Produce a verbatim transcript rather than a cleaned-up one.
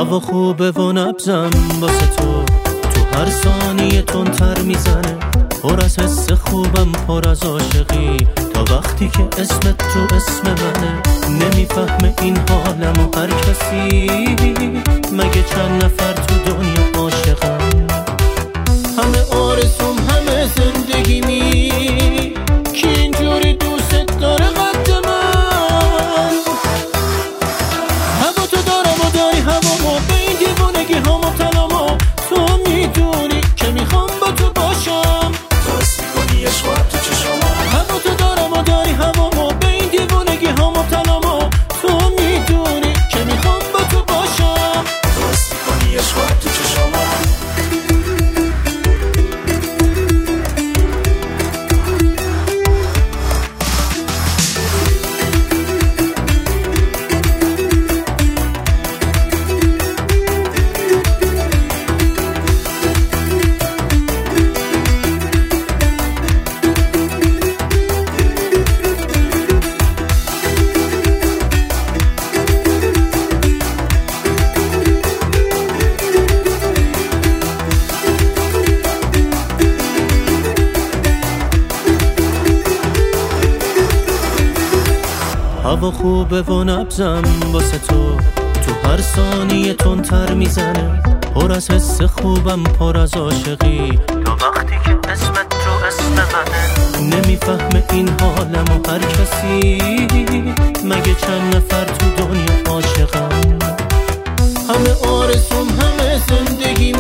هوا خوبه و نبزم واسه تو، تو هر ثانیه تندتر میزنه، پر از حس خوبم پر از عاشقی، تا وقتی که اسمت تو اسم منه. نمیفهمه این حالمو هر کسی، مگه چند نفر تو دنیا عاشقم. همه آرزوم همه زندگیمی، کی اینجوری دوست داره قد من. هوا تو دارم و داری هوامو، به این دیوونگی ها مبتلامو، تو میدونی که میخوام با تو باشم. راست میکنی عشقات تو چشامو، هوا تو دارم و داری هوامو، به این دیوونگی ها مبتلامو، تو میدونی که میخوام با تو باشم. راست میکنی عشقات تو چشامو. هوا خوبه و نبزم واسه تو، تو هر ثانیه تندتر میزنه، پر از حس خوبم پر از عاشقی، تا وقتی که اسمت تو اسم منه. نمیفهمه این حالمو هر کسی، مگه چند نفر تو دنیا عاشقم. همه آرزوم همه زندگی